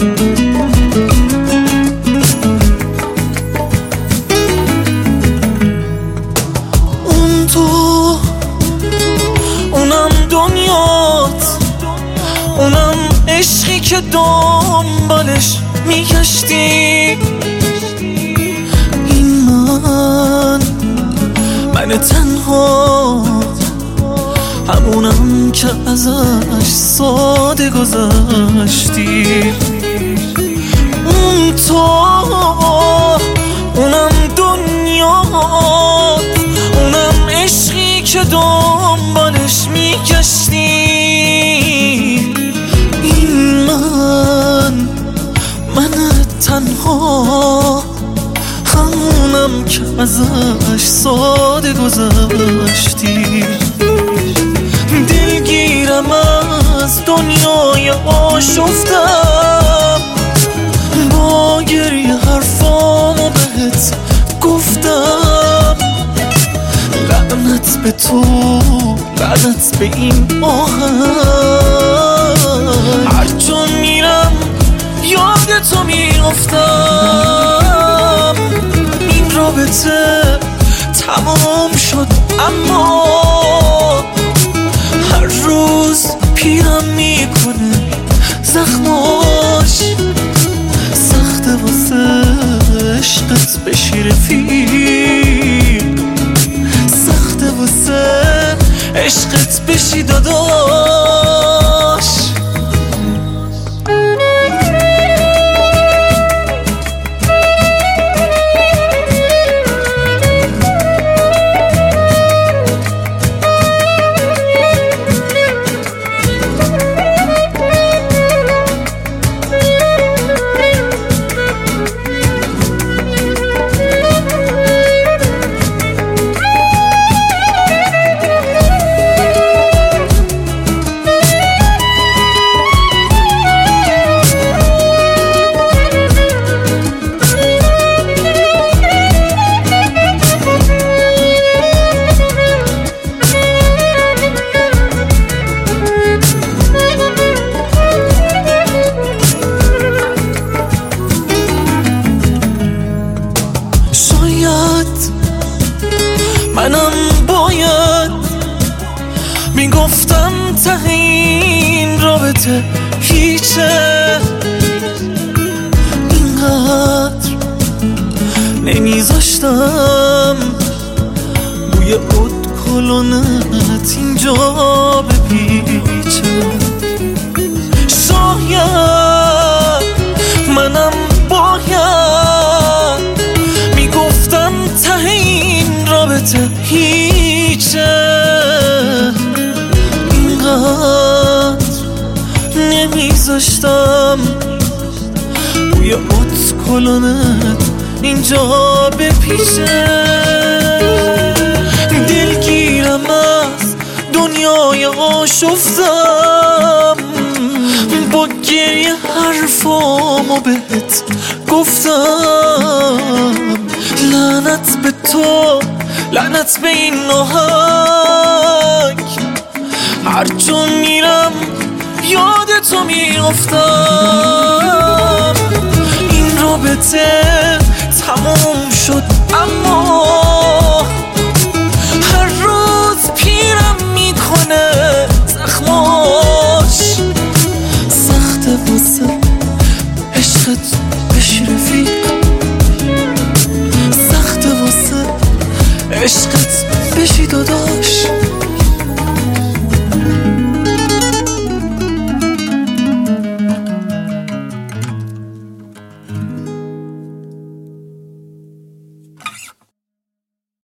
اون تو، اونم دنیات، اونم عشقی که دنبالش میگشتی. این من تنها، همونم که ازش ساده گذشتی. اون تو، اونم دنیات، اونم عشقی که دنبالش میگشتی. این من تنها، همونم که ازش ساده گذشتی. دلگیرم از دنیای آشفتم، با گریه حرفامو بهت گفتم. لعنت به تو، لعنت به این آهنگ، هر جا میرم یاد تو میافتم. این رابطه تمام شد اما هر روز پیرم میکنه زخماش. سخته واسه عشقت بشی رفیق، سخته واسه عشقت بشی داداش. منم باید میگفتم ته این رابطه هیچه، اینقدر نمیذاشتم بوی اود کلونت اینجا بپیچه. شاید منم باید میگفتم ته این رابطه هیچه، اینقدر نمیذاشتم بوی اود کلونت اینجا بپیچه. دلگیرم از دنیای آشفتم، با گریه حرفامو بهت گفتم. لعنت به تو، لعنت به این آهنگ، هر جا میرم یاد تو میافتم. این رابطه تموم شد اما هر روز پیرم میکنه زخماش. سخته واسه عشقت بشی رفیق، سخته واسه عشقت